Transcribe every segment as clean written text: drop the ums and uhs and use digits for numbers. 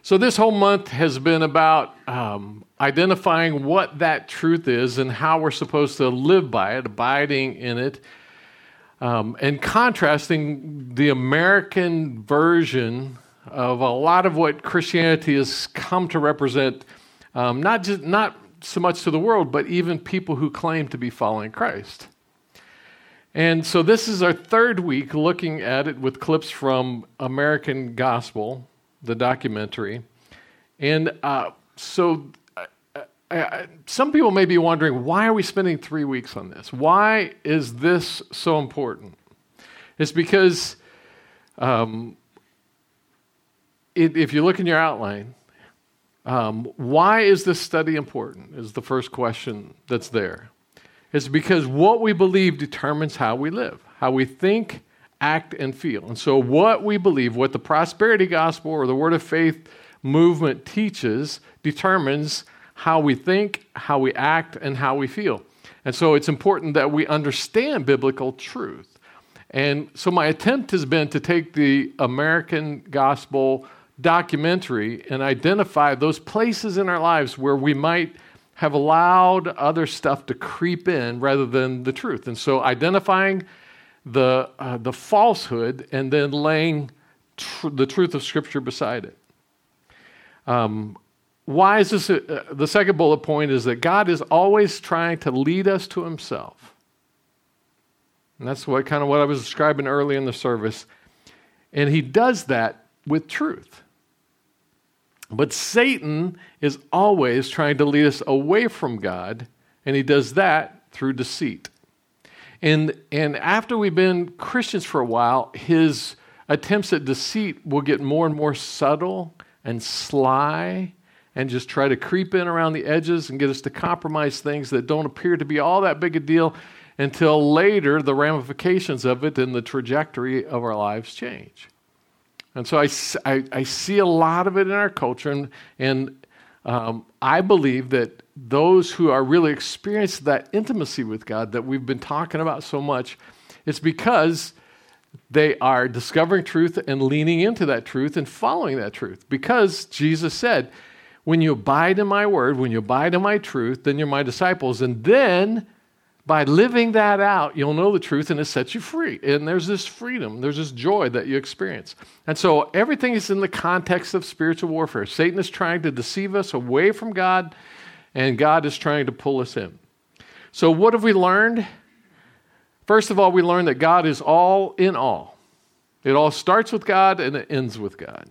So this whole month has been about identifying what that truth is and how we're supposed to live by it, abiding in it, and contrasting the American version of a lot of what Christianity has come to represent, not so much to the world, but even people who claim to be following Christ. And so this is our third week looking at it with clips from American Gospel, the documentary. And some people may be wondering, why are we spending 3 weeks on this? Why is this so important? It's because if you look in your outline, why is this study important is the first question that's there. It's because what we believe determines how we live, how we think, act, and feel. And so what we believe, what the prosperity gospel or the word of faith movement teaches, determines how we think, how we act, and how we feel. And so it's important that we understand biblical truth. And so my attempt has been to take the American Gospel documentary and identify those places in our lives where we might have allowed other stuff to creep in rather than the truth. And so identifying the falsehood and then laying the truth of Scripture beside it. Why is this? The second bullet point is that God is always trying to lead us to Himself. And that's what I was describing early in the service. And He does that with truth. But Satan is always trying to lead us away from God, and he does that through deceit. And after we've been Christians for a while, his attempts at deceit will get more and more subtle and sly and just try to creep in around the edges and get us to compromise things that don't appear to be all that big a deal until later the ramifications of it and the trajectory of our lives change. And so I see a lot of it in our culture, and I believe that those who are really experiencing that intimacy with God that we've been talking about so much, it's because they are discovering truth and leaning into that truth and following that truth. Because Jesus said, when you abide in my word, when you abide in my truth, then you're my disciples. And then by living that out, you'll know the truth and it sets you free. And there's this freedom, there's this joy that you experience. And so everything is in the context of spiritual warfare. Satan is trying to deceive us away from God, and God is trying to pull us in. So what have we learned? First of all, we learned that God is all in all. It all starts with God and it ends with God.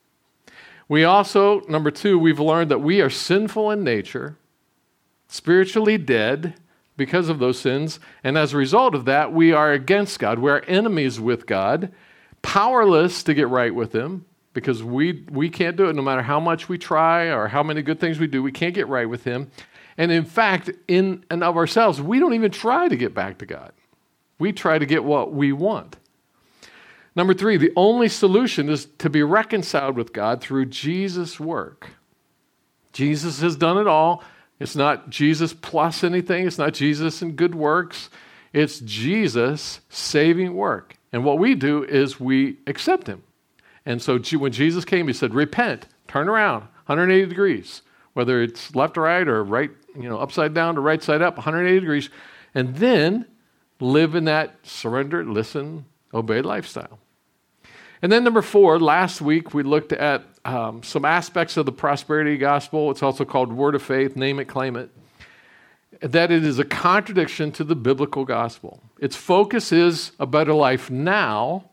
We also, number two, we've learned that we are sinful in nature, spiritually dead, because of those sins, and as a result of that, we are against God. We are enemies with God, powerless to get right with Him, because we can't do it no matter how much we try or how many good things we do. We can't get right with Him. And in fact, in and of ourselves, we don't even try to get back to God. We try to get what we want. Number three, the only solution is to be reconciled with God through Jesus' work. Jesus has done it all. It's not Jesus plus anything. It's not Jesus and good works. It's Jesus' saving work. And what we do is we accept Him. And so when Jesus came, He said, repent, turn around, 180 degrees, whether it's left or right or right, upside down to right side up, 180 degrees, and then live in that surrender, listen, obey lifestyle. And then number four, last week we looked at some aspects of the prosperity gospel. It's also called word of faith, name it, claim it. That it is a contradiction to the biblical gospel. Its focus is a better life now,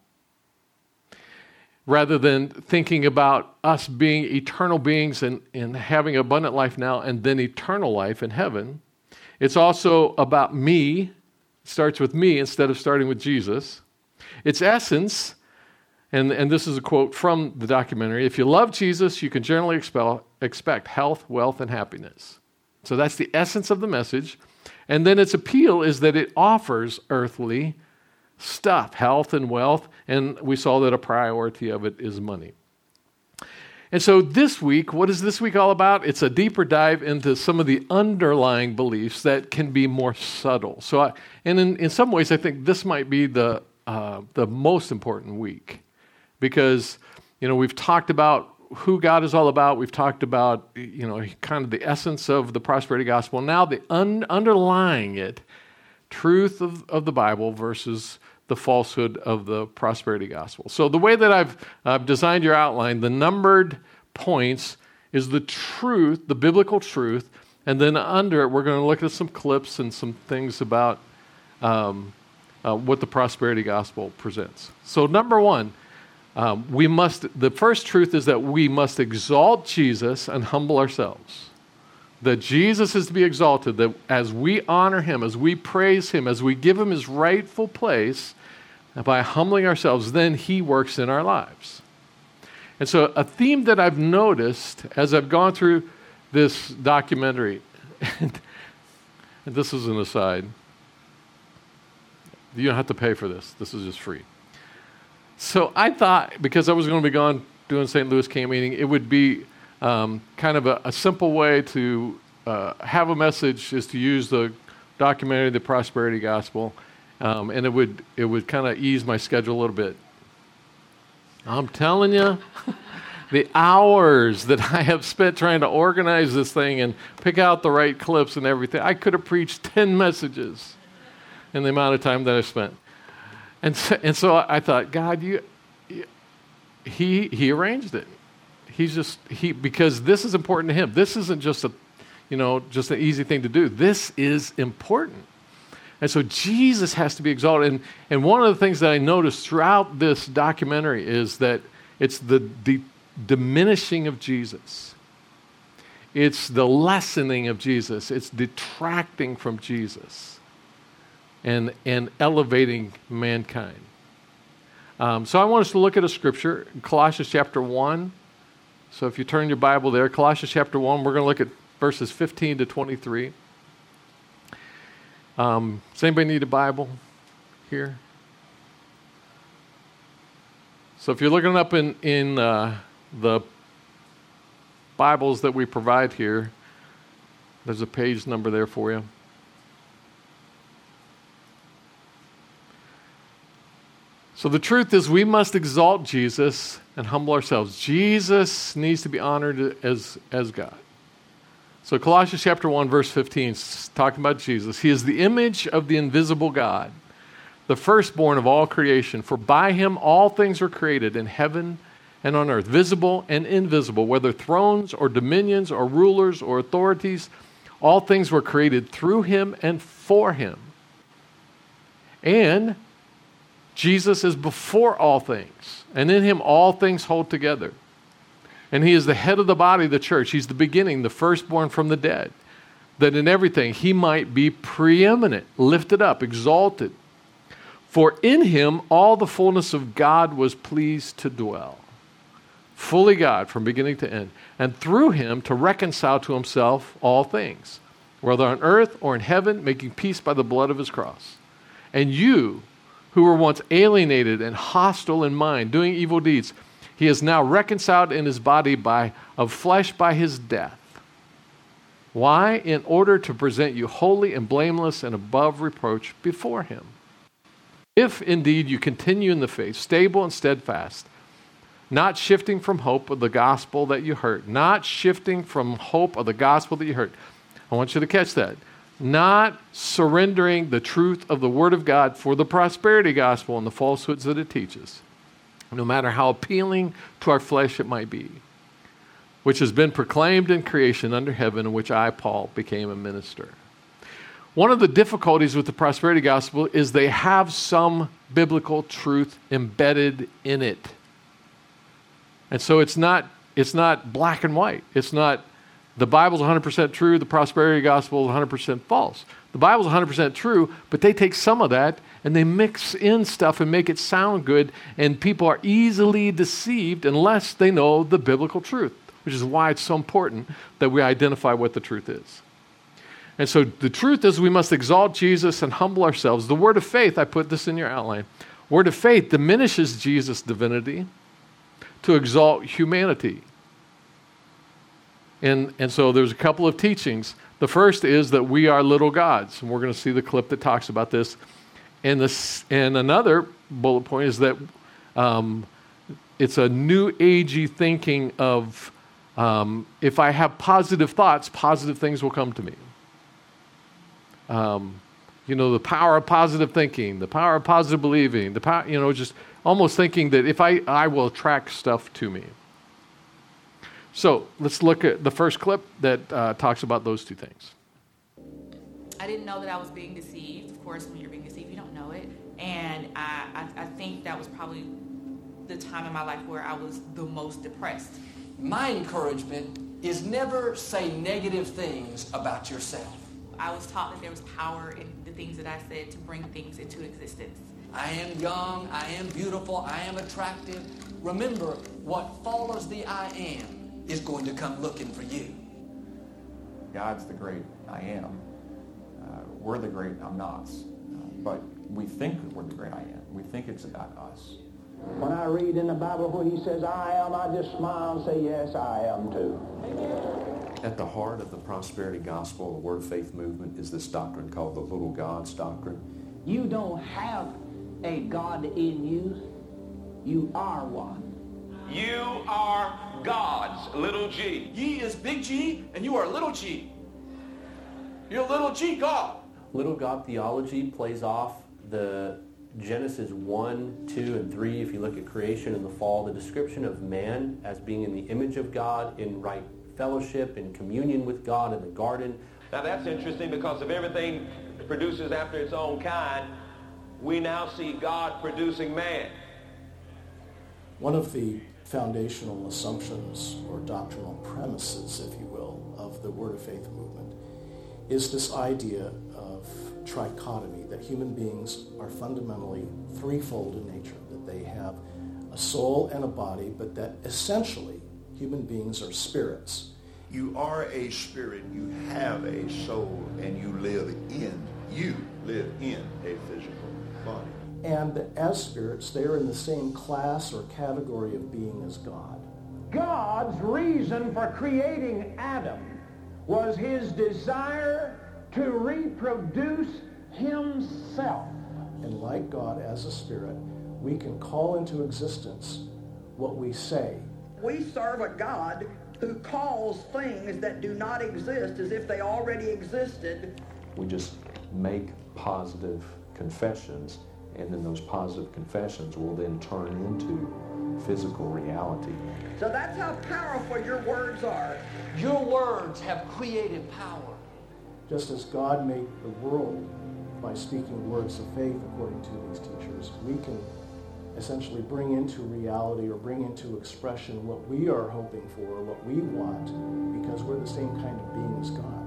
rather than thinking about us being eternal beings and having abundant life now and then eternal life in heaven. It's also about me. It starts with me instead of starting with Jesus. Its essence, and this is a quote from the documentary, if you love Jesus, you can generally expect health, wealth, and happiness. So that's the essence of the message. And then its appeal is that it offers earthly stuff, health and wealth, and we saw that a priority of it is money. And so this week, what is this week all about? It's a deeper dive into some of the underlying beliefs that can be more subtle. So, in some ways, I think this might be the most important week, because we've talked about who God is all about. We've talked about, kind of the essence of the prosperity gospel. Now the underlying it, truth of the Bible versus the falsehood of the prosperity gospel. So the way that I've designed your outline, the numbered points is the truth, the biblical truth, and then under it, we're going to look at some clips and some things about what the prosperity gospel presents. So number one, the first truth is that we must exalt Jesus and humble ourselves. That Jesus is to be exalted, that as we honor him, as we praise him, as we give him his rightful place, by humbling ourselves, then he works in our lives. And so a theme that I've noticed as I've gone through this documentary, and this is an aside, you don't have to pay for this. This is just free. So I thought, because I was going to be gone doing St. Louis camp meeting, it would be kind of a simple way to have a message is to use the documentary, The Prosperity Gospel, and it would kind of ease my schedule a little bit. I'm telling you, the hours that I have spent trying to organize this thing and pick out the right clips and everything, I could have preached 10 messages in the amount of time that I spent. And so I thought, God, he arranged it. Because this is important to him. This isn't just just an easy thing to do. This is important. And so Jesus has to be exalted. And one of the things that I noticed throughout this documentary is that it's the diminishing of Jesus. It's the lessening of Jesus. It's detracting from Jesus and elevating mankind. So I want us to look at a scripture, Colossians chapter 1. So if you turn your Bible there, Colossians chapter 1, we're going to look at verses 15 to 23. Does anybody need a Bible here? So if you're looking up in the Bibles that we provide here, there's a page number there for you. So the truth is we must exalt Jesus and humble ourselves. Jesus needs to be honored as God. So Colossians chapter 1, verse 15, is talking about Jesus. He is the image of the invisible God, the firstborn of all creation. For by him all things were created in heaven and on earth, visible and invisible, whether thrones or dominions or rulers or authorities. All things were created through him and for him. And Jesus is before all things, and in him all things hold together. And he is the head of the body, the church. He's the beginning, the firstborn from the dead, that in everything he might be preeminent, lifted up, exalted. For in him all the fullness of God was pleased to dwell. Fully God from beginning to end. And through him to reconcile to himself all things, whether on earth or in heaven, making peace by the blood of his cross. And you, who were once alienated and hostile in mind, doing evil deeds, he is now reconciled in his body of flesh by his death. Why? In order to present you holy and blameless and above reproach before him. If indeed you continue in the faith, stable and steadfast, not shifting from hope of the gospel that you heard. Not shifting from hope of the gospel that you heard. I want you to catch that. Not surrendering the truth of the Word of God for the prosperity gospel and the falsehoods that it teaches, no matter how appealing to our flesh it might be, which has been proclaimed in creation under heaven, in which I, Paul, became a minister. One of the difficulties with the prosperity gospel is they have some biblical truth embedded in it. And so it's not black and white. It's not the Bible's 100% true, the prosperity gospel is 100% false. The Bible's 100% true, but they take some of that and they mix in stuff and make it sound good, and people are easily deceived unless they know the biblical truth, which is why it's so important that we identify what the truth is. And so the truth is we must exalt Jesus and humble ourselves. The word of faith, I put this in your outline, word of faith diminishes Jesus' divinity to exalt humanity. And so there's a couple of teachings. The first is that we are little gods, and we're going to see the clip that talks about this. And another bullet point is that it's a new agey thinking of if I have positive thoughts, positive things will come to me. The power of positive thinking, the power of positive believing, the power, just almost thinking that if I will attract stuff to me. So let's look at the first clip that talks about those two things. I didn't know that I was being deceived. Of course, when you're being deceived, you don't know it. And I think that was probably the time in my life where I was the most depressed. My encouragement is never say negative things about yourself. I was taught that there was power in the things that I said to bring things into existence. I am young, I am beautiful, I am attractive. Remember, what follows the I am is going to come looking for you. God's the great I am. We're the great I'm nots. But we think that we're the great I am. We think it's about us. When I read in the Bible where he says, I am, I just smile and say, yes, I am too. At the heart of the prosperity gospel, the Word of Faith movement, is this doctrine called the little gods doctrine. You don't have a God in you. You are one. You are God's little g. Ye is big G, and you are little g. You're little g God. Little God theology plays off the Genesis 1, 2, and 3. If you look at creation and the fall, the description of man as being in the image of God, in right fellowship, in communion with God in the garden. Now that's interesting, because if everything produces after its own kind, we now see God producing man. One of the foundational assumptions or doctrinal premises, if you will, of the Word of Faith movement is this idea of trichotomy, that human beings are fundamentally threefold in nature, that they have a soul and a body, but that essentially human beings are spirits. You are a spirit, you have a soul, and you live in a physical body. And as spirits, they are in the same class or category of being as God. God's reason for creating Adam was his desire to reproduce himself. And like God as a spirit, we can call into existence what we say. We serve a God who calls things that do not exist as if they already existed. We just make positive confessions, and then those positive confessions will then turn into physical reality. So that's how powerful your words are. Your words have creative power. Just as God made the world by speaking words of faith according to these teachers, we can essentially bring into reality or bring into expression what we are hoping for, what we want, because we're the same kind of being as God.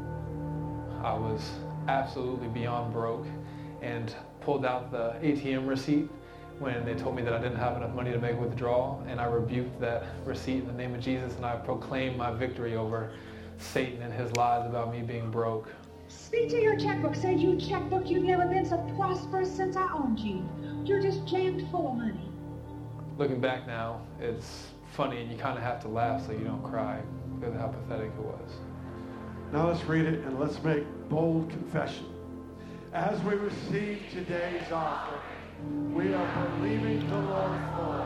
I was absolutely beyond broke and pulled out the ATM receipt when they told me that I didn't have enough money to make a withdrawal, and I rebuked that receipt in the name of Jesus, and I proclaimed my victory over Satan and his lies about me being broke. Speak to your checkbook. Say to your checkbook, you've never been so prosperous since I owned you. You're just jammed full of money. Looking back now, it's funny, and you kind of have to laugh so you don't cry because of how pathetic it was. Now let's read it and let's make bold confession. As we receive today's offering, we are believing the Lord for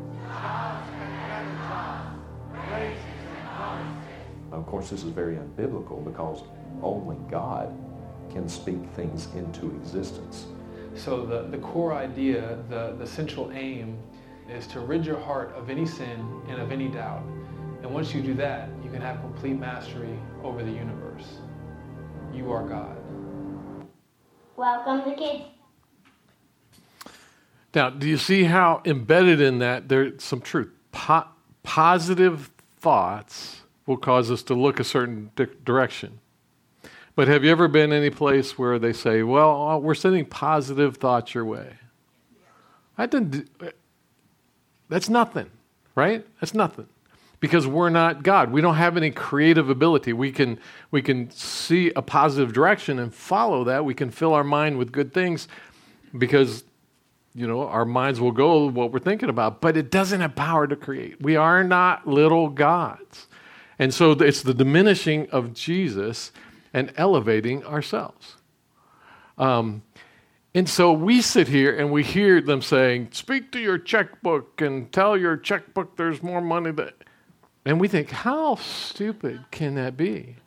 jobs and better jobs, raises and bonuses. Of course, this is very unbiblical because only God can speak things into existence. So the core idea, the central aim, is to rid your heart of any sin and of any doubt. And once you do that, you can have complete mastery over the universe. You are God. Welcome to Kids. Now, do you see how embedded in that there's some truth? Positive thoughts will cause us to look a certain direction. But have you ever been any place where they say, well, we're sending positive thoughts your way? That's nothing, right? That's nothing. Because we're not God. We don't have any creative ability. We can see a positive direction and follow that. We can fill our mind with good things because, our minds will go with what we're thinking about. But it doesn't have power to create. We are not little gods. And so it's the diminishing of Jesus and elevating ourselves. And so we sit here and we hear them saying, speak to your checkbook and tell your checkbook there's more money that... And we think, how stupid can that be?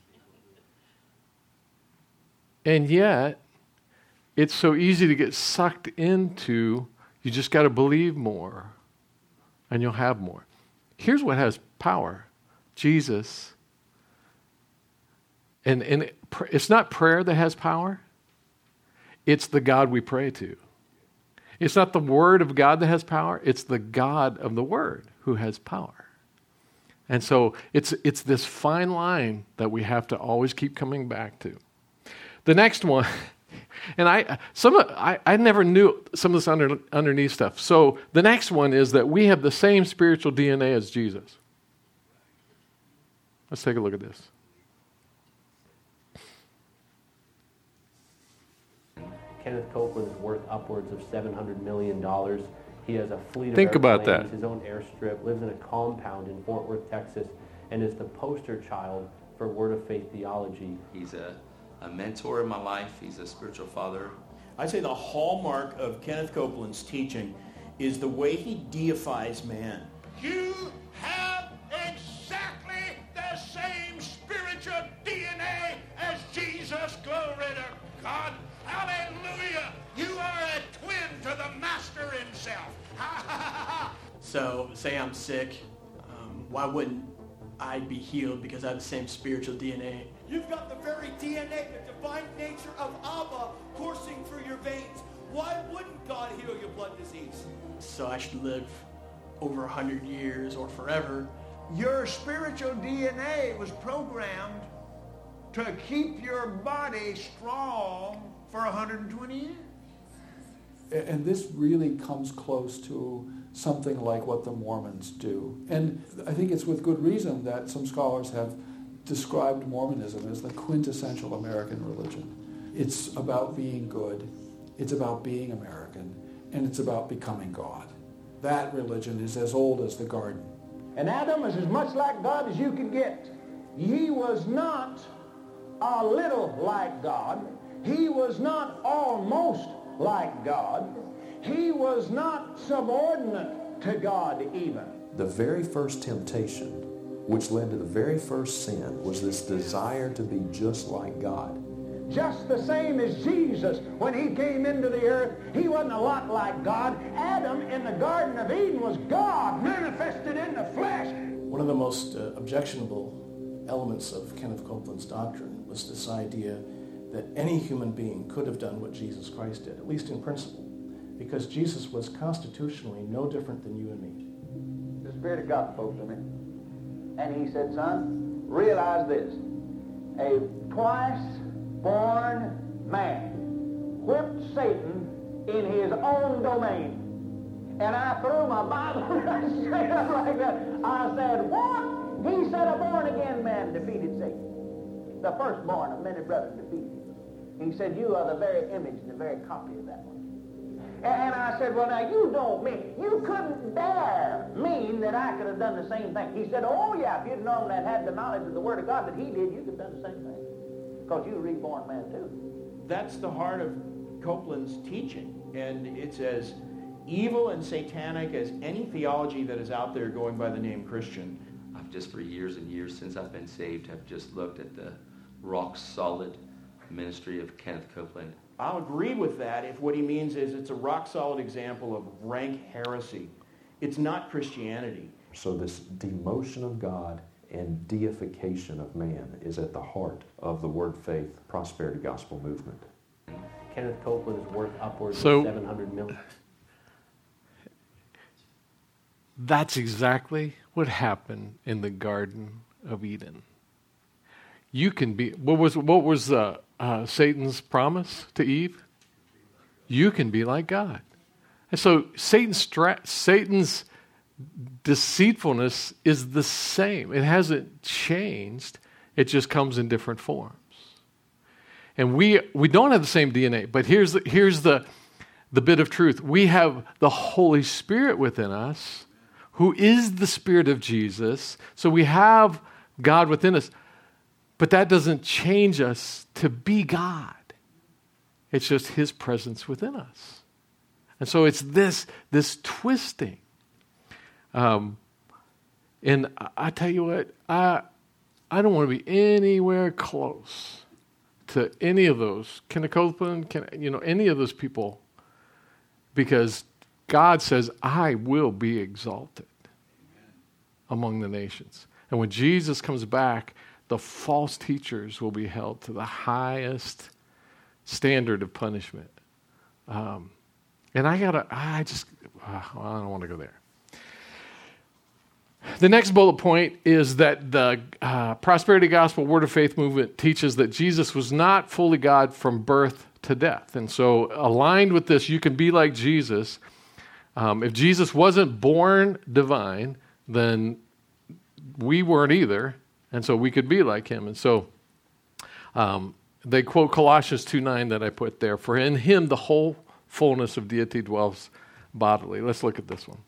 And yet, it's so easy to get sucked into, you just got to believe more and you'll have more. Here's what has power. Jesus. And it's not prayer that has power. It's the God we pray to. It's not the Word of God that has power. It's the God of the Word who has power. And so it's this fine line that we have to always keep coming back to. The next one, and I never knew some of this underneath stuff. So the next one is that we have the same spiritual DNA as Jesus. Let's take a look at this. Kenneth Copeland is worth upwards of $700 million. He has a fleet of Think about airplanes, that. his own airstrip, lives in a compound in Fort Worth, Texas, and is the poster child for Word of Faith theology. He's a mentor in my life. He's a spiritual father. I'd say the hallmark of Kenneth Copeland's teaching is the way he deifies man. You have exactly the same spiritual DNA as Jesus. Glory to God. Hallelujah. You are a twin to the Master himself. So, say I'm sick, why wouldn't I be healed because I have the same spiritual DNA? You've got the very DNA, the divine nature of Abba coursing through your veins. Why wouldn't God heal your blood disease? So I should live over 100 years or forever. Your spiritual DNA was programmed to keep your body strong for 120 years. And this really comes close to something like what the Mormons do. And I think it's with good reason that some scholars have described Mormonism as the quintessential American religion. It's about being good, it's about being American, and it's about becoming God. That religion is as old as the garden. And Adam is as much like God as you could get. He was not a little like God. He was not almost like God. He was not subordinate to God even. The very first temptation, which led to the very first sin, was this desire to be just like God. Just the same as Jesus, when he came into the earth, he wasn't a lot like God. Adam in the Garden of Eden was God manifested in the flesh. One of the most objectionable elements of Kenneth Copeland's doctrine was this idea that any human being could have done what Jesus Christ did, at least in principle, because Jesus was constitutionally no different than you and me. The Spirit of God spoke to me, and he said, son, realize this. A twice-born man whipped Satan in his own domain. And I threw my Bible straight up like that. I said, what? He said a born-again man defeated Satan. The firstborn of many brothers defeated him. He said, you are the very image and the very copy of that one. And I said, well, now, you don't mean, you couldn't dare mean that I could have done the same thing. He said, oh, yeah, if you'd known that had the knowledge of the Word of God that he did, you could have done the same thing. Because you're a reborn man, too. That's the heart of Copeland's teaching. And it's as evil and satanic as any theology that is out there going by the name Christian. I've just for years and years since I've been saved have just looked at the rock-solid ministry of Kenneth Copeland. I'll agree with that if what he means is it's a rock-solid example of rank heresy. It's not Christianity. So this demotion of God and deification of man is at the heart of the Word Faith Prosperity Gospel movement. Kenneth Copeland is worth upwards So- of $700 million. That's exactly what happened in the Garden of Eden. You can be, what was Satan's promise to Eve? You can be like God. And so Satan's deceitfulness is the same. It hasn't changed. It just comes in different forms. And we don't have the same DNA, but here's the bit of truth. We have the Holy Spirit within us, who is the Spirit of Jesus. So we have God within us. But that doesn't change us to be God. It's just his presence within us. And so it's this twisting. And I tell you what, I don't want to be anywhere close to any of those, Kenneth Copeland, any of those people, because God says, I will be exalted among the nations. And when Jesus comes back, the false teachers will be held to the highest standard of punishment. And I don't want to go there. The next bullet point is that the Prosperity Gospel Word of Faith movement teaches that Jesus was not fully God from birth to death. And so aligned with this, you can be like Jesus. If Jesus wasn't born divine, then we weren't either. And so we could be like him. And so they quote Colossians 2:9 that I put there. For in him the whole fullness of deity dwells bodily. Let's look at this one.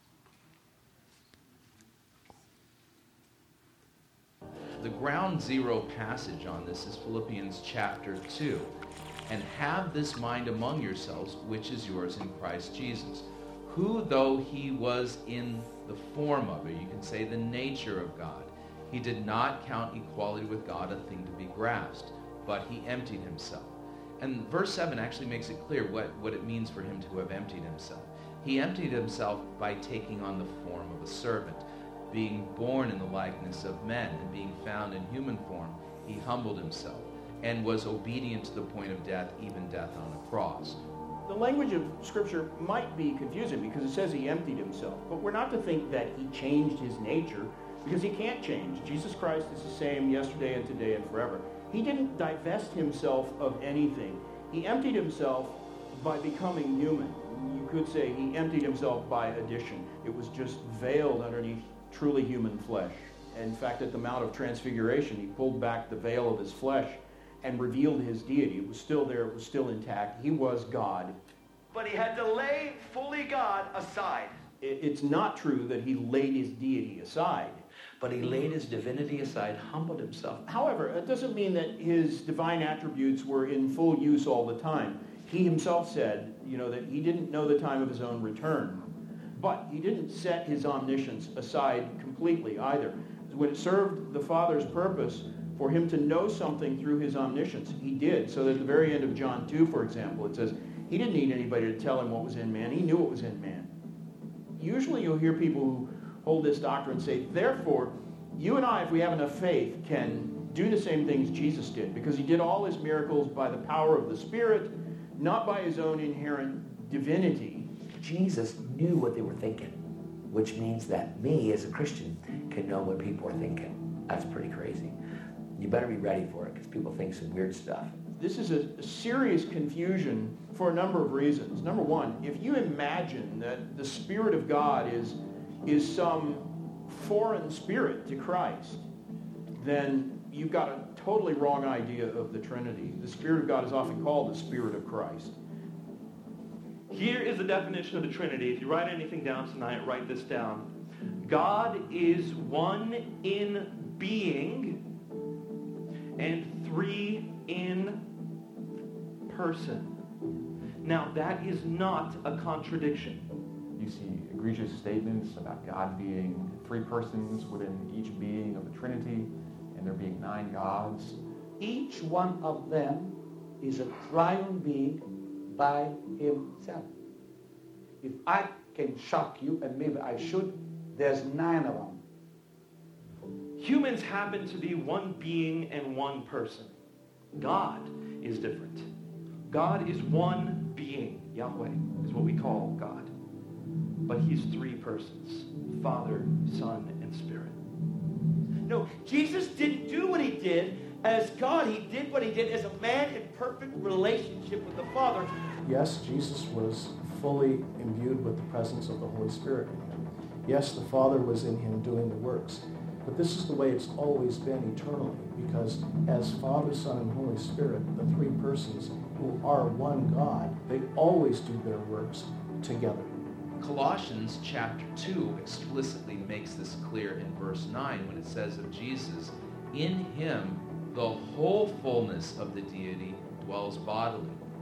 The ground zero passage on this is Philippians chapter 2. And have this mind among yourselves, which is yours in Christ Jesus, who, though he was in the form of it, you can say the nature of God, he did not count equality with God a thing to be grasped, but he emptied himself. And verse 7 actually makes it clear what it means for him to have emptied himself. He emptied himself by taking on the form of a servant. Being born in the likeness of men and being found in human form, he humbled himself and was obedient to the point of death, even death on a cross. The language of Scripture might be confusing because it says he emptied himself, but we're not to think that he changed his nature, because he can't change. Jesus Christ is the same yesterday and today and forever. He didn't divest himself of anything. He emptied himself by becoming human. You could say he emptied himself by addition. It was just veiled underneath truly human flesh. In fact, at the Mount of Transfiguration, he pulled back the veil of his flesh and revealed his deity. It was still there. It was still intact. He was God. But he had to lay fully God aside. It's not true that he laid his deity aside. But he laid his divinity aside, humbled himself. However, it doesn't mean that his divine attributes were in full use all the time. He himself said, that he didn't know the time of his own return. But he didn't set his omniscience aside completely either. When it served the Father's purpose for him to know something through his omniscience, he did. So that at the very end of John 2, for example, it says, he didn't need anybody to tell him what was in man. He knew what was in man. Usually you'll hear people who hold this doctrine say, therefore, you and I, if we have enough faith, can do the same things Jesus did, because he did all his miracles by the power of the Spirit, not by his own inherent divinity. Jesus knew what they were thinking, which means that me, as a Christian, can know what people are thinking. That's pretty crazy. You better be ready for it, because people think some weird stuff. This is a serious confusion for a number of reasons. Number one, if you imagine that the Spirit of God is some foreign spirit to Christ, then you've got a totally wrong idea of the Trinity. The Spirit of God is often called the Spirit of Christ. Here is the definition of the Trinity. If you write anything down tonight, write this down. God is one in being and three in person. Now, that is not a contradiction. You see egregious statements about God being three persons within each being of the Trinity, and there being 9 gods. Each one of them is a triune being by himself. If I can shock you, and maybe I should, there's 9 of them. Humans happen to be one being and one person. God is different. God is one being. Yahweh is what we call God. But he's 3 persons: Father, Son, and Spirit. No, Jesus didn't do what he did as God. He did what he did as a man in perfect relationship with the Father. Yes, Jesus was fully imbued with the presence of the Holy Spirit in him. Yes, the Father was in him doing the works. But this is the way it's always been eternally, because as Father, Son, and Holy Spirit, the 3 persons who are one God, they always do their works together. Colossians chapter 2 explicitly makes this clear in verse 9 when it says of Jesus, in him the whole fullness of the deity dwells bodily.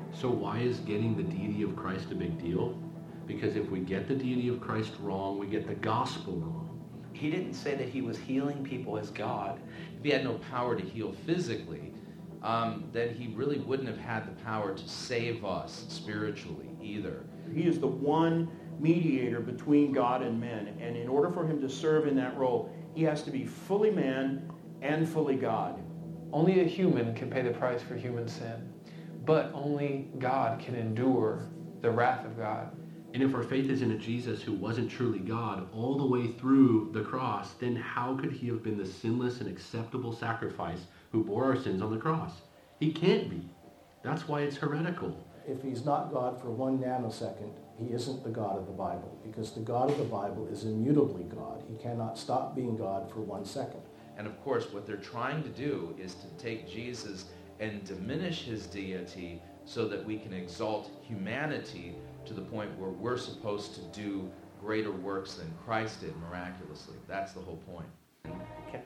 So why is getting the deity of Christ a big deal? Because if we get the deity of Christ wrong, we get the gospel wrong. He didn't say that he was healing people as God. If he had no power to heal physically, then he really wouldn't have had the power to save us spiritually either. He is the one mediator between God and men, and in order for him to serve in that role, he has to be fully man and fully God. Only a human can pay the price for human sin, but only God can endure the wrath of God. And if our faith is in a Jesus who wasn't truly God all the way through the cross, then how could he have been the sinless and acceptable sacrifice who bore our sins on the cross? He can't be. That's why it's heretical. If he's not God for 1 nanosecond, he isn't the God of the Bible, because the God of the Bible is immutably God. He cannot stop being God for 1 second. And of course, what they're trying to do is to take Jesus and diminish his deity so that we can exalt humanity to the point where we're supposed to do greater works than Christ did miraculously. That's the whole point. Okay.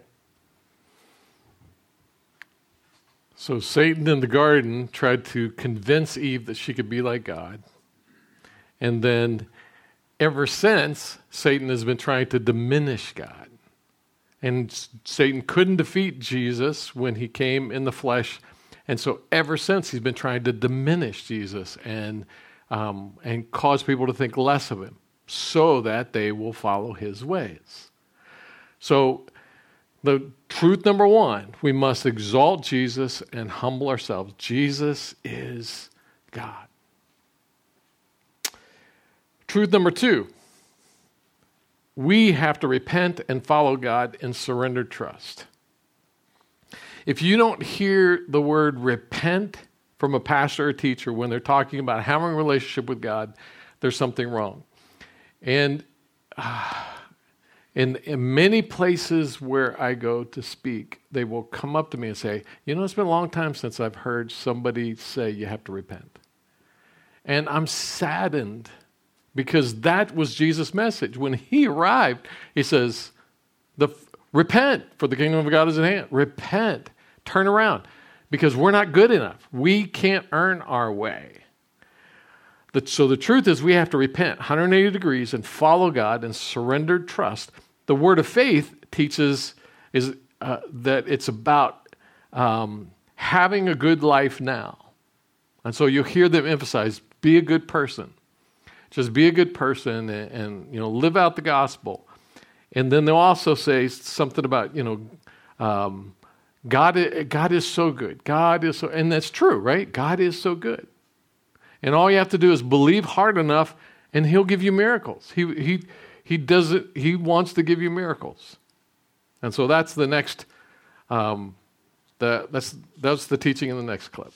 So Satan in the garden tried to convince Eve that she could be like God. And then ever since, Satan has been trying to diminish God. And Satan couldn't defeat Jesus when he came in the flesh. And so ever since, he's been trying to diminish Jesus and cause people to think less of him so that they will follow his ways. So the truth number one, we must exalt Jesus and humble ourselves. Jesus is God. Truth number two, we have to repent and follow God in surrendered trust. If you don't hear the word repent from a pastor or teacher when they're talking about having a relationship with God, there's something wrong. And in many places where I go to speak, they will come up to me and say, you know, it's been a long time since I've heard somebody say you have to repent. And I'm saddened because that was Jesus' message. When he arrived, he says, repent, for the kingdom of God is at hand. Repent. Turn around. Because we're not good enough. We can't earn our way. So the truth is we have to repent 180 degrees and follow God in surrendered trust. The word of faith teaches that it's about having a good life now. And so you'll hear them emphasize, be a good person. Just be a good person and live out the gospel. And then they'll also say something about, God is so good. God is so, and that's true, right? God is so good. And all you have to do is believe hard enough and he'll give you miracles. He does it, he wants to give you miracles. And so that's the next, that's the teaching in the next clip.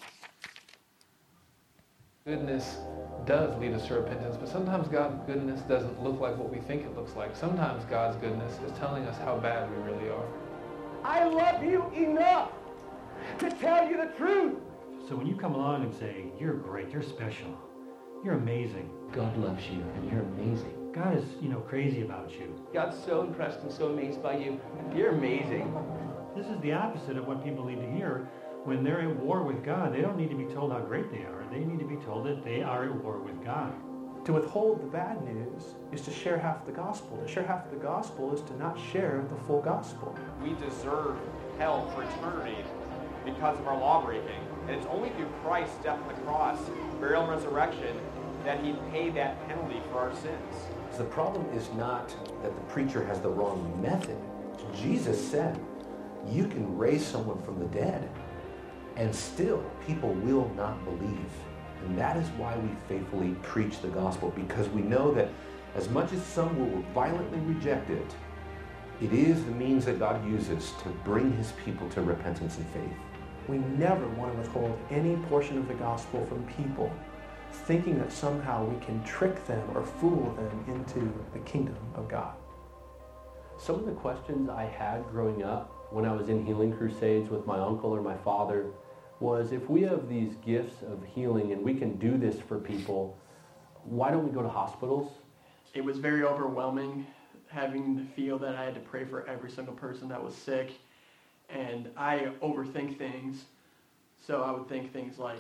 Goodness does lead us to repentance, but sometimes God's goodness doesn't look like what we think it looks like. Sometimes God's goodness is telling us how bad we really are. I love you enough to tell you the truth. So when you come along and say, you're great, you're special, you're amazing. God loves you and you're amazing. God is, crazy about you. God's so impressed and so amazed by you. You're amazing. This is the opposite of what people need to hear. When they're at war with God, they don't need to be told how great they are. They need to be told that they are at war with God. To withhold the bad news is to share half the gospel. To share half the gospel is to not share the full gospel. We deserve hell for eternity because of our law-breaking. And it's only through Christ's death on the cross, burial and resurrection, that he paid that penalty for our sins. So the problem is not that the preacher has the wrong method. Jesus said, you can raise someone from the dead, and still people will not believe. And that is why we faithfully preach the gospel, because we know that as much as some will violently reject it, it is the means that God uses to bring his people to repentance and faith. We never want to withhold any portion of the gospel from people, thinking that somehow we can trick them or fool them into the kingdom of God. Some of the questions I had growing up when I was in healing crusades with my uncle or my father was, if we have these gifts of healing and we can do this for people, why don't we go to hospitals? It was very overwhelming having to feel that I had to pray for every single person that was sick. And I overthink things. So I would think things like,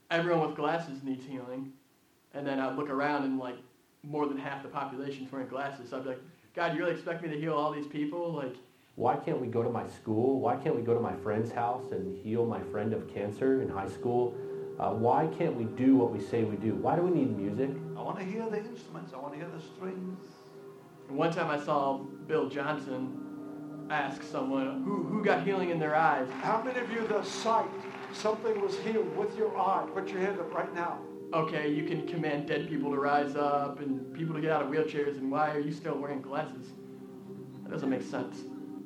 everyone with glasses needs healing. And then I'd look around and like more than half the population's wearing glasses. So I'd be like, God, you really expect me to heal all these people? Like, why can't we go to my school? Why can't we go to my friend's house and heal my friend of cancer in high school? Why can't we do what we say we do? Why do we need music? I want to hear the instruments. I want to hear the strings. One time I saw Bill Johnson ask someone who got healing in their eyes. How many of you, the sight, something was healed with your eye? Put your hand up right now. Okay, you can command dead people to rise up and people to get out of wheelchairs, and why are you still wearing glasses? That doesn't make sense.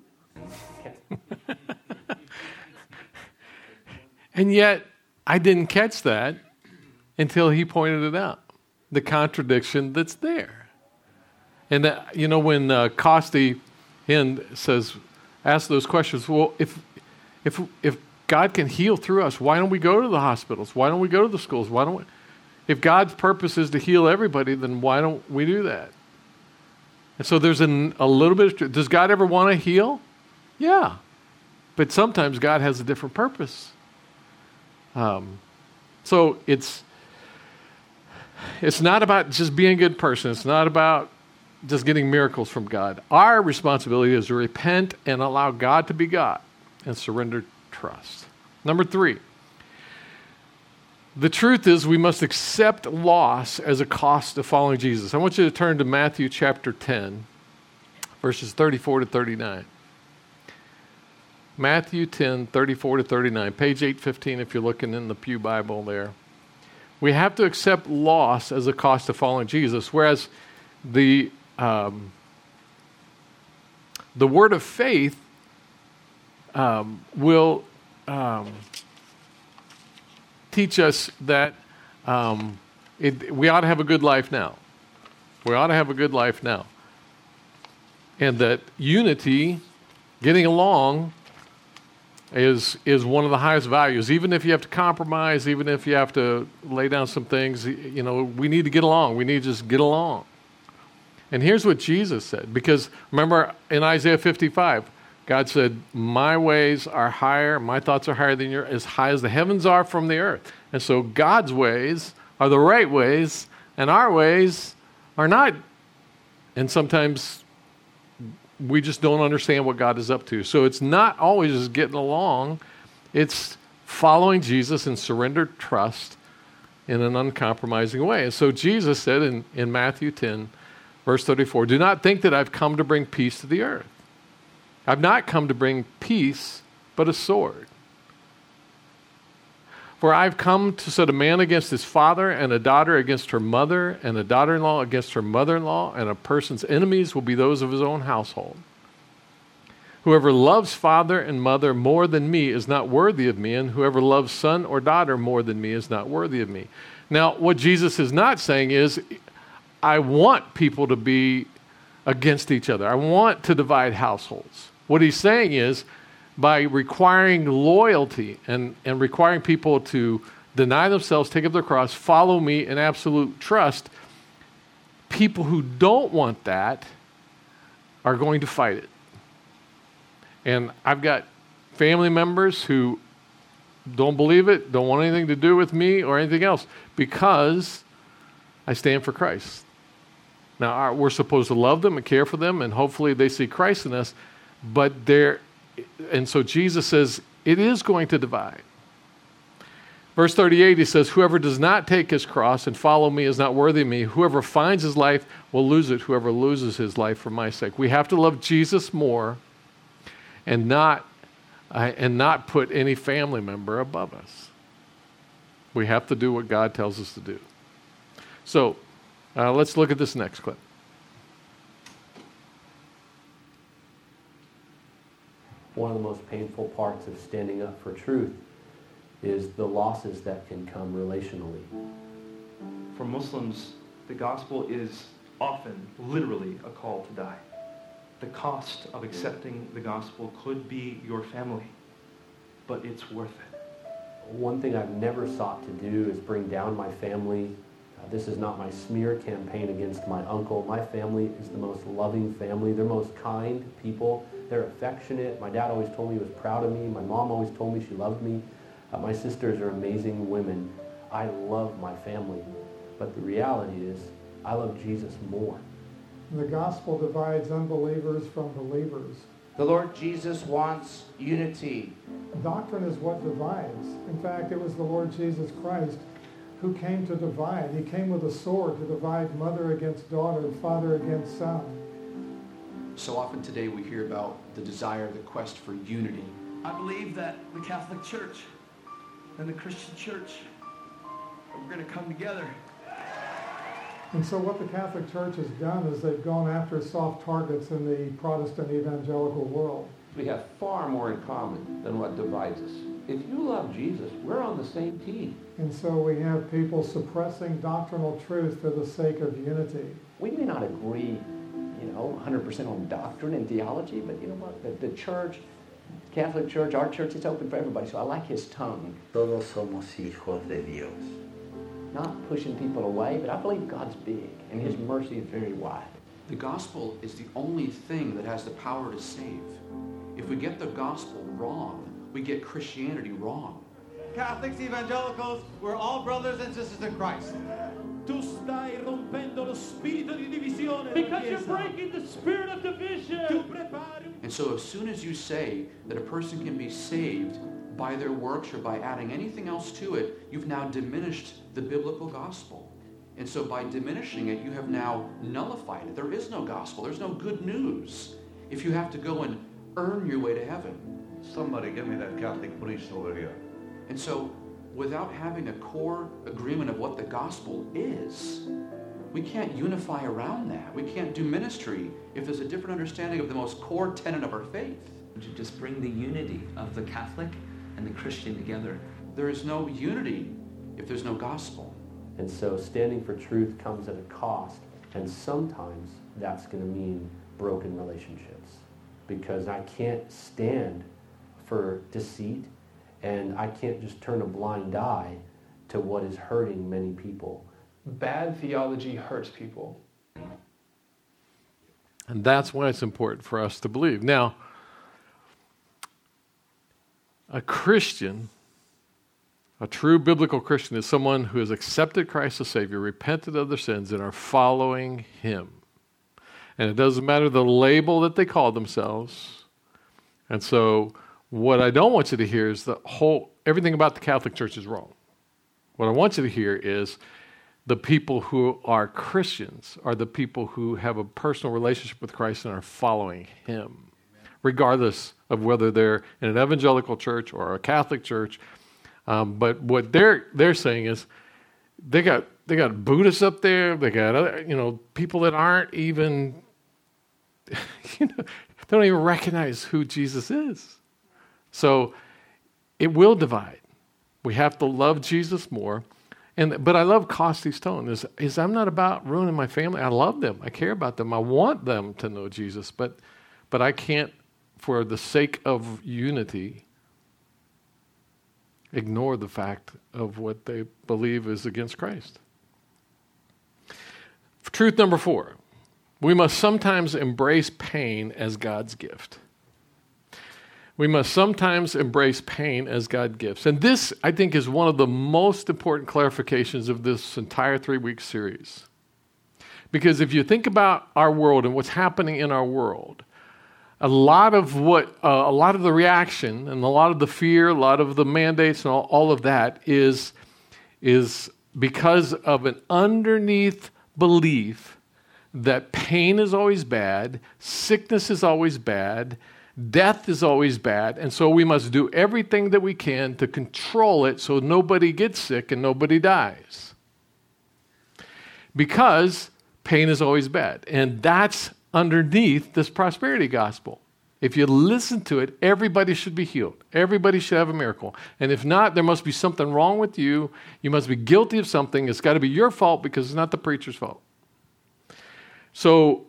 And yet, I didn't catch that until he pointed it out, the contradiction that's there. And when Costi asks those questions, well, if God can heal through us, why don't we go to the hospitals? Why don't we go to the schools? If God's purpose is to heal everybody, then why don't we do that? And so there's a little bit of truth. Does God ever want to heal? Yeah. But sometimes God has a different purpose. So it's not about just being a good person. It's not about just getting miracles from God. Our responsibility is to repent and allow God to be God and surrender trust. Number 3, the truth is we must accept loss as a cost of following Jesus. I want you to turn to Matthew chapter 10, verses 34 to 39. Matthew 10, 34 to 39, page 815 if you're looking in the Pew Bible there. We have to accept loss as a cost of following Jesus, whereas the word of faith will teach us that we ought to have a good life now. We ought to have a good life now. And that unity, getting along, is one of the highest values. Even if you have to compromise, even if you have to lay down some things, we need to get along. We need to just get along. And here's what Jesus said. Because remember in Isaiah 55, God said, my ways are higher, my thoughts are higher than yours, as high as the heavens are from the earth. And so God's ways are the right ways, and our ways are not. And sometimes we just don't understand what God is up to. So it's not always just getting along. It's following Jesus in surrendered trust in an uncompromising way. And so Jesus said in Matthew 10, verse 34, do not think that I've come to bring peace to the earth. I've not come to bring peace, but a sword. For I've come to set a man against his father, and a daughter against her mother, and a daughter-in-law against her mother-in-law, and a person's enemies will be those of his own household. Whoever loves father and mother more than me is not worthy of me, and whoever loves son or daughter more than me is not worthy of me. Now, what Jesus is not saying is, I want people to be against each other. I want to divide households. What he's saying is, by requiring loyalty and requiring people to deny themselves, take up their cross, follow me in absolute trust, people who don't want that are going to fight it. And I've got family members who don't believe it, don't want anything to do with me or anything else, because I stand for Christ. Now, we're supposed to love them and care for them, and hopefully they see Christ in us, and so Jesus says, it is going to divide. Verse 38, he says, whoever does not take his cross and follow me is not worthy of me. Whoever finds his life will lose it. Whoever loses his life for my sake. We have to love Jesus more and not put any family member above us. We have to do what God tells us to do. So, let's look at this next clip. One of the most painful parts of standing up for truth is the losses that can come relationally. For Muslims, the gospel is often, literally, a call to die. The cost of accepting the gospel could be your family, but it's worth it. One thing I've never sought to do is bring down my family. This is not my smear campaign against my uncle. My family is the most loving family. They're most kind people. They're affectionate. My dad always told me he was proud of me. My mom always told me she loved me. My sisters are amazing women. I love my family, but the reality is I love Jesus more. The gospel divides unbelievers from believers. The Lord Jesus wants unity. Doctrine is what divides. In fact, it was the Lord Jesus Christ who came to divide. He came with a sword to divide mother against daughter, father against son. So often today we hear about the desire, the quest for unity. I believe that the Catholic Church and the Christian Church are going to come together. And so what the Catholic Church has done is they've gone after soft targets in the Protestant evangelical world. We have far more in common than what divides us. If you love Jesus, we're on the same team. And so we have people suppressing doctrinal truth for the sake of unity. We may not agree, 100% on doctrine and theology, but you know what? The church, Catholic Church, our church, it's open for everybody. So I like his tone. Todos somos hijos de Dios. Not pushing people away, but I believe God's big and his mercy is very wide. The gospel is the only thing that has the power to save. If we get the gospel wrong, we get Christianity wrong. Catholics, evangelicals, we're all brothers and sisters in Christ. Tu stai rompendo lo spirito di divisione. Because you're breaking the spirit of division. And so as soon as you say that a person can be saved by their works or by adding anything else to it, you've now diminished the biblical gospel. And so by diminishing it, you have now nullified it. There is no gospel. There's no good news if you have to go and earn your way to heaven. Somebody give me that Catholic priest over here. And so without having a core agreement of what the gospel is, we can't unify around that. We can't do ministry if there's a different understanding of the most core tenet of our faith. To just bring the unity of the Catholic and the Christian together. There is no unity if there's no gospel. And so standing for truth comes at a cost, and sometimes that's going to mean broken relationships, because I can't stand for deceit, and I can't just turn a blind eye to what is hurting many people. Bad theology hurts people. And that's why it's important for us to believe. Now, a Christian, a true biblical Christian, is someone who has accepted Christ as Savior, repented of their sins, and are following Him. And it doesn't matter the label that they call themselves. And so what I don't want you to hear is everything about the Catholic Church is wrong. What I want you to hear is the people who are Christians are the people who have a personal relationship with Christ and are following Him, regardless of whether they're in an evangelical church or a Catholic church. But what they're saying is they got Buddhists up there. They got other, people that aren't even they don't even recognize who Jesus is. So it will divide. We have to love Jesus more. But I love Costi's tone. Is I'm not about ruining my family. I love them. I care about them. I want them to know Jesus. But I can't, for the sake of unity, ignore the fact of what they believe is against Christ. Truth number 4. We must sometimes embrace pain as God's gift. We must sometimes embrace pain as God's gifts. And this, I think, is one of the most important clarifications of this entire 3-week series. Because if you think about our world and what's happening in our world, a lot of the reaction and a lot of the fear, a lot of the mandates and all of that is because of an underneath belief that pain is always bad, sickness is always bad, death is always bad, and so we must do everything that we can to control it so nobody gets sick and nobody dies. Because pain is always bad. And that's underneath this prosperity gospel. If you listen to it, everybody should be healed. Everybody should have a miracle. And if not, there must be something wrong with you. You must be guilty of something. It's got to be your fault because it's not the preacher's fault. So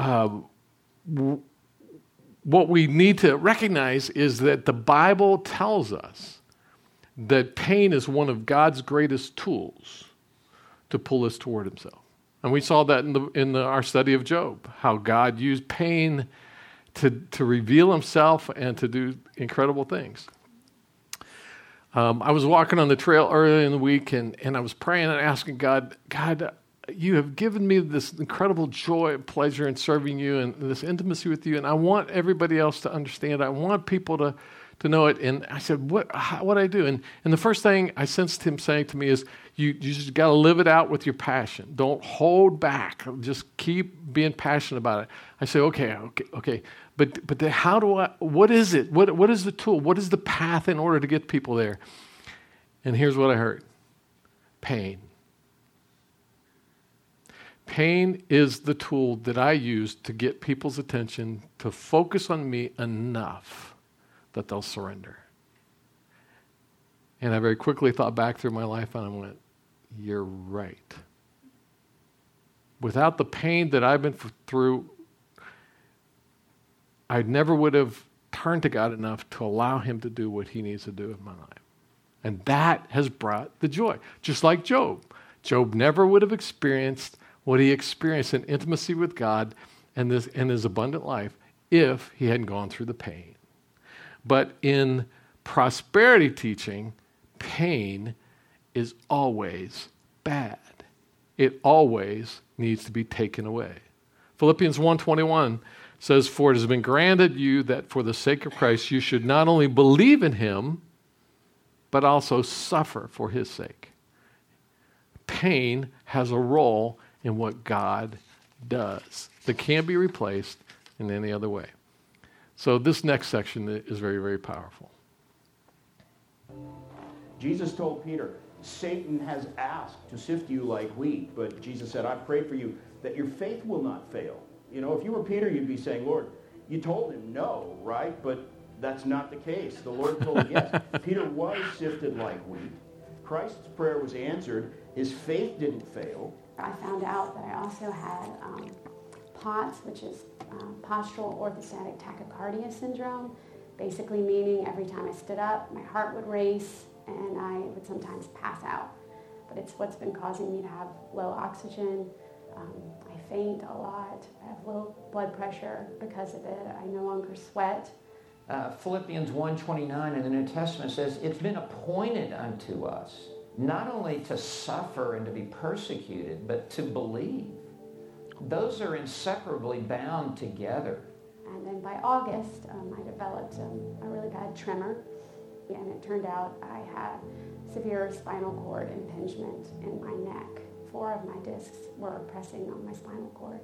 what we need to recognize is that the Bible tells us that pain is one of God's greatest tools to pull us toward Himself. And we saw that in our study of Job, how God used pain to reveal Himself and to do incredible things. I was walking on the trail earlier in the week, and I was praying and asking God, you have given me this incredible joy and pleasure in serving you and this intimacy with you, and I want everybody else to understand. I want people to know it. And I said, what do I do? And the first thing I sensed him saying to me is, you just got to live it out with your passion. Don't hold back. Just keep being passionate about it. I say, okay. But how do I, what is it? What is the tool? What is the path in order to get people there? And here's what I heard. Pain. Pain is the tool that I use to get people's attention to focus on me enough that they'll surrender. And I very quickly thought back through my life and I went, you're right. Without the pain that I've been through, I never would have turned to God enough to allow him to do what he needs to do in my life. And that has brought the joy. Just like Job. Job never would have experienced what he experienced in intimacy with God and his abundant life if he hadn't gone through the pain. But in prosperity teaching, pain is always bad. It always needs to be taken away. Philippians 1:21 says, "For it has been granted you that for the sake of Christ you should not only believe in him, but also suffer for his sake." Pain has a role in what God does that can't be replaced in any other way. So this next section is very, very powerful. Jesus told Peter, Satan has asked to sift you like wheat, but Jesus said, I pray for you that your faith will not fail. You know, if you were Peter, you'd be saying, Lord, you told him no, right? But that's not the case. The Lord told him yes. Peter was sifted like wheat. Christ's prayer was answered. His faith didn't fail. I found out that I also had POTS, which is postural orthostatic tachycardia syndrome, basically meaning every time I stood up, my heart would race and I would sometimes pass out. But it's what's been causing me to have low oxygen. I faint a lot. I have low blood pressure because of it. I no longer sweat. Philippians 1:29 in the New Testament says, it's been appointed unto us not only to suffer and to be persecuted, but to believe. Those are inseparably bound together. And then by August, I developed a really bad tremor. And it turned out I had severe spinal cord impingement in my neck. 4 of my discs were pressing on my spinal cord.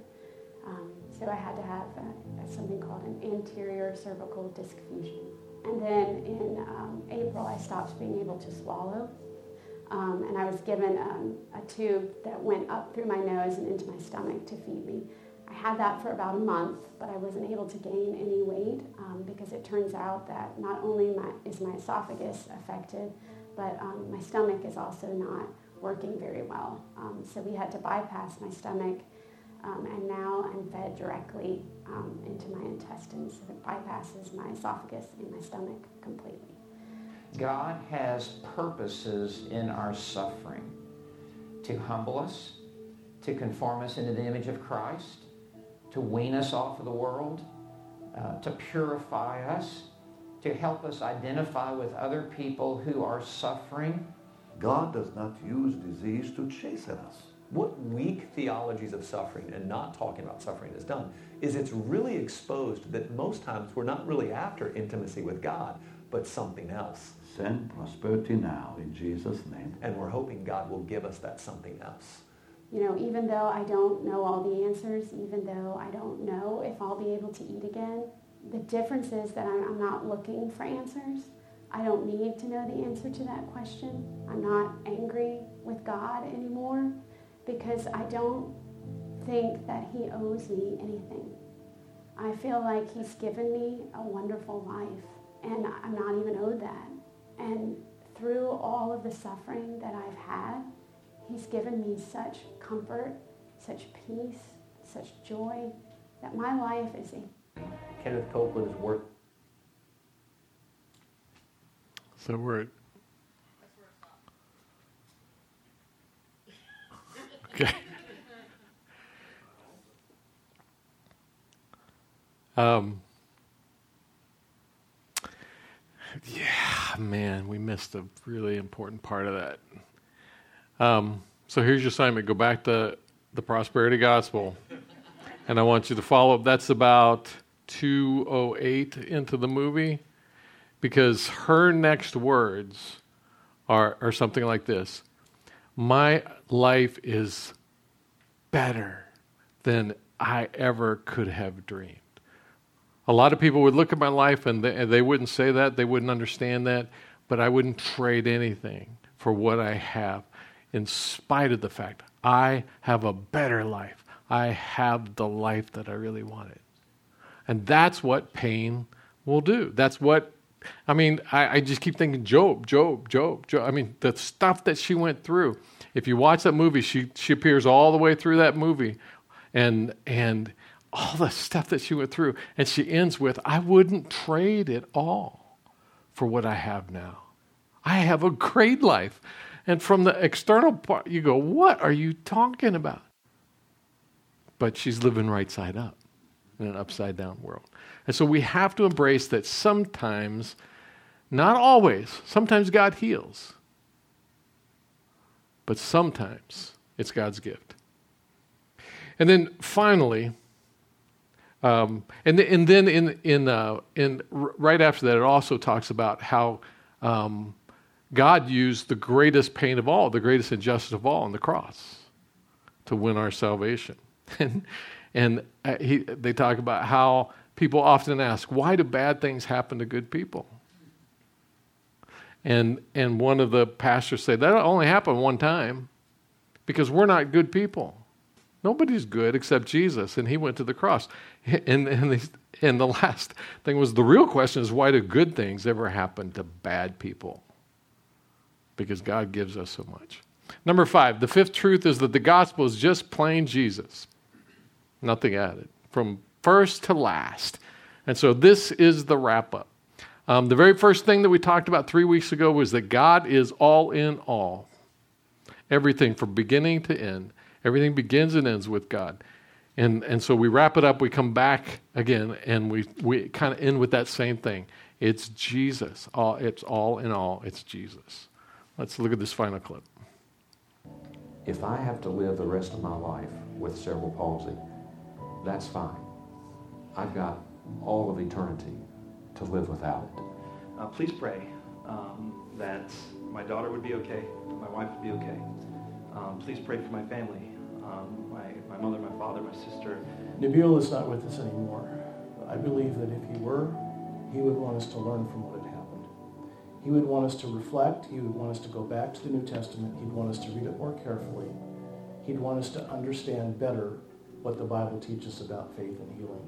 So I had to have something called an anterior cervical disc fusion. And then in April, I stopped being able to swallow. And I was given a tube that went up through my nose and into my stomach to feed me. I had that for about a month, but I wasn't able to gain any weight because it turns out that not only is my esophagus affected, but my stomach is also not working very well. So we had to bypass my stomach, and now I'm fed directly into my intestines. So it bypasses my esophagus and my stomach completely. God has purposes in our suffering to humble us, to conform us into the image of Christ, to wean us off of the world, to purify us, to help us identify with other people who are suffering. God does not use disease to chasten us. What weak theologies of suffering and not talking about suffering has done is it's really exposed that most times we're not really after intimacy with God, but something else. Send prosperity now in Jesus' name. And we're hoping God will give us that something else. You know, even though I don't know all the answers, even though I don't know if I'll be able to eat again, the difference is that I'm not looking for answers. I don't need to know the answer to that question. I'm not angry with God anymore because I don't think that he owes me anything. I feel like he's given me a wonderful life and I'm not even owed that. And through all of the suffering that I've had, he's given me such comfort, such peace, such joy, that my life is a... Kenneth Copeland is worth... So we're... Okay. Yeah, man, we missed a really important part of that. So here's your assignment. Go back to the prosperity gospel. And I want you to follow up. That's about 2:08 into the movie. Because her next words are something like this. My life is better than I ever could have dreamed. A lot of people would look at my life and they wouldn't say that. They wouldn't understand that. But I wouldn't trade anything for what I have, in spite of the fact I have a better life. I have the life that I really wanted. And that's what pain will do. That's what, I just keep thinking Job. I mean, the stuff that she went through. If you watch that movie, she appears all the way through that movie. And all the stuff that she went through. And she ends with, I wouldn't trade it all for what I have now. I have a great life. And from the external part, you go, what are you talking about? But she's living right side up in an upside down world. And so we have to embrace that sometimes, not always, sometimes God heals. But sometimes it's God's gift. And then finally, and then in right after that, it also talks about how God used the greatest pain of all, the greatest injustice of all on the cross to win our salvation. And they talk about how people often ask, why do bad things happen to good people? And one of the pastors said, that only happened one time because we're not good people. Nobody's good except Jesus, and he went to the cross. And the last thing was, the real question is, why do good things ever happen to bad people? Because God gives us so much. Number 5, the fifth truth is that the gospel is just plain Jesus. Nothing added, from first to last. And so this is the wrap-up. The very first thing that we talked about 3 weeks ago was that God is all in all. Everything from beginning to end. Everything begins and ends with God. And so we wrap it up, we come back again, and we kind of end with that same thing. It's Jesus. It's all in all. It's Jesus. Let's look at this final clip. If I have to live the rest of my life with cerebral palsy, that's fine. I've got all of eternity to live without it. Please pray that my daughter would be okay, my wife would be okay. Please pray for my family, my mother, my father, my sister. Nabil is not with us anymore. I believe that if he were, he would want us to learn from what had happened. He would want us to reflect. He would want us to go back to the New Testament. He'd want us to read it more carefully. He'd want us to understand better what the Bible teaches about faith and healing.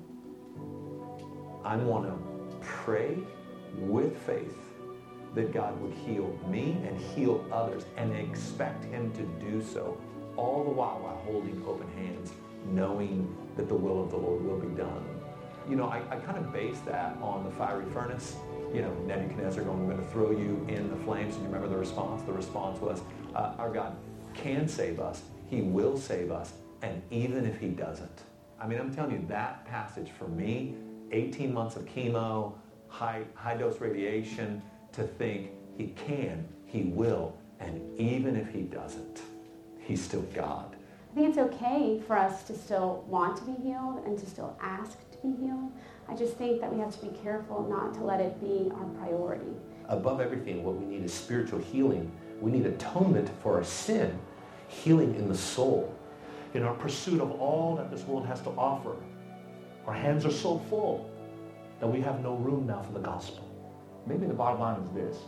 I want to pray with faith that God would heal me and heal others, and expect him to do so, all the while holding open hands, knowing that the will of the Lord will be done. You know, I kind of base that on the fiery furnace. You know, Nebuchadnezzar going, I'm going to throw you in the flames. And you remember the response? The response was, our God can save us. He will save us. And even if he doesn't. I mean, I'm telling you, that passage for me, 18 months of chemo, high dose radiation, to think he can, he will, and even if he doesn't, he's still God. I think it's okay for us to still want to be healed and to still ask to be healed. I just think that we have to be careful not to let it be our priority. Above everything, what we need is spiritual healing. We need atonement for our sin, healing in the soul. In our pursuit of all that this world has to offer, our hands are so full that we have no room now for the gospel. Maybe the bottom line is this.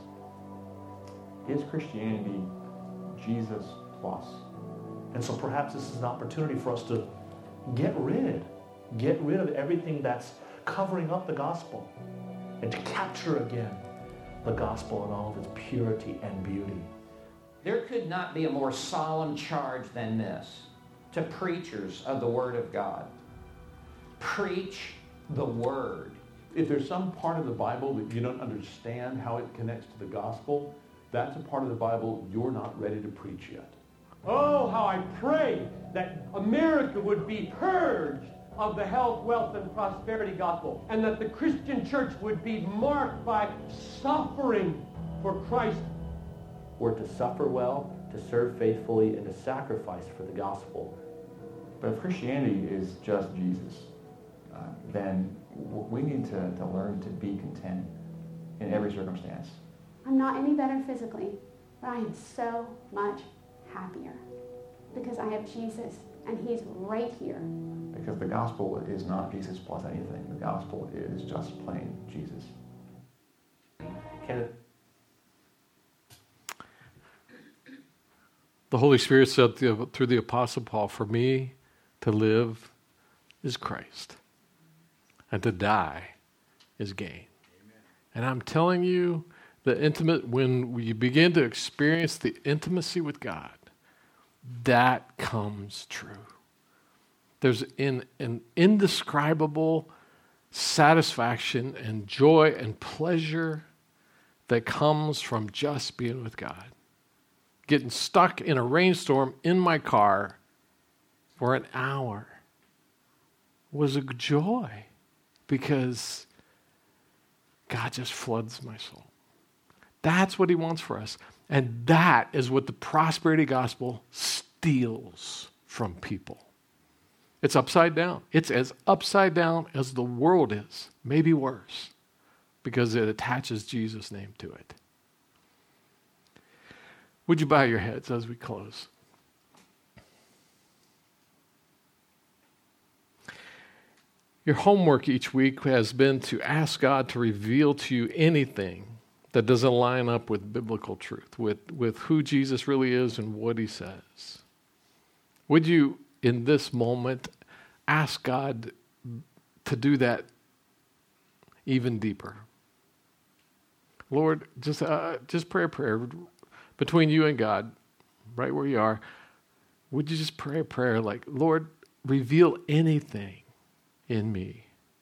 Is Christianity Jesus plus? And so perhaps this is an opportunity for us to get rid of everything that's covering up the gospel, and to capture again the gospel in all of its purity and beauty. There could not be a more solemn charge than this to preachers of the Word of God. Preach the Word. If there's some part of the Bible that you don't understand how it connects to the gospel, that's a part of the Bible you're not ready to preach yet. Oh, how I pray that America would be purged of the health, wealth, and prosperity gospel, and that the Christian church would be marked by suffering for Christ. We're to suffer well, to serve faithfully, and to sacrifice for the gospel. But if Christianity is just Jesus, then we need to learn to be content in every circumstance. I'm not any better physically, but I am so much happier because I have Jesus and he's right here. Because the gospel is not Jesus plus anything. The gospel is just plain Jesus. Kenneth? The Holy Spirit said through the Apostle Paul, for me to live is Christ, and to die is gain. Amen. And I'm telling you, when you begin to experience the intimacy with God, that comes true. There's an indescribable satisfaction and joy and pleasure that comes from just being with God. Getting stuck in a rainstorm in my car for an hour was a joy because God just floods my soul. That's what he wants for us. And that is what the prosperity gospel steals from people. It's upside down. It's as upside down as the world is, maybe worse, because it attaches Jesus' name to it. Would you bow your heads as we close? Your homework each week has been to ask God to reveal to you anything that doesn't line up with biblical truth, with who Jesus really is and what he says. Would you, in this moment, ask God to do that even deeper? Lord, just pray a prayer between you and God, right where you are. Would you just pray a prayer like, Lord, reveal anything in me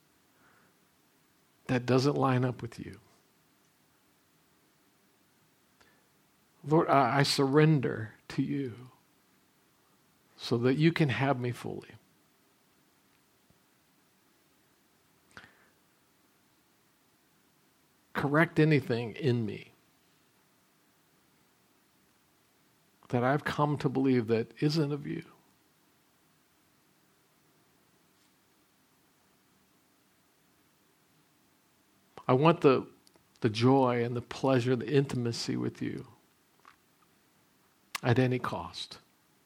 that doesn't line up with you. Lord, I surrender to you so that you can have me fully. Correct anything in me that I've come to believe that isn't of you. I want the joy and the pleasure, the intimacy with you at any cost.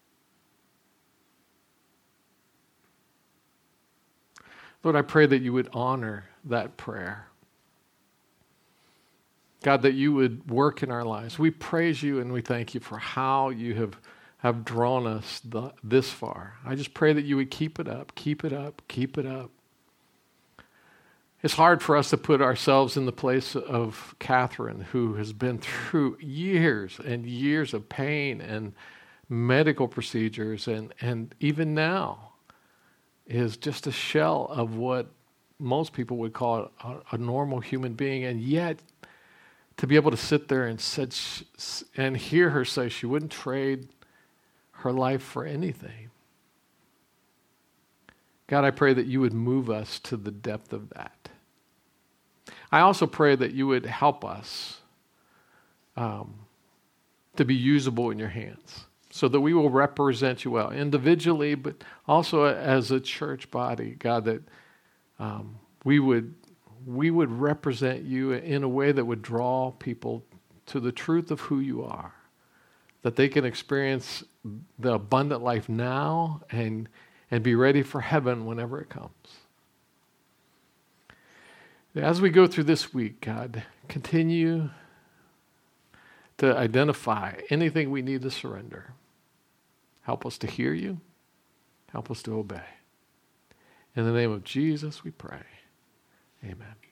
Lord, I pray that you would honor that prayer. God, that you would work in our lives. We praise you and we thank you for how you have drawn us this far. I just pray that you would keep it up, keep it up, keep it up. It's hard for us to put ourselves in the place of Catherine, who has been through years and years of pain and medical procedures, and even now is just a shell of what most people would call a normal human being, and yet to be able to sit there and hear her say she wouldn't trade her life for anything. God, I pray that you would move us to the depth of that. I also pray that you would help us to be usable in your hands so that we will represent you well, individually, but also as a church body, God, that we would represent you in a way that would draw people to the truth of who you are, that they can experience the abundant life now and be ready for heaven whenever it comes. As we go through this week, God, continue to identify anything we need to surrender. Help us to hear you. Help us to obey. In the name of Jesus, we pray. Amen.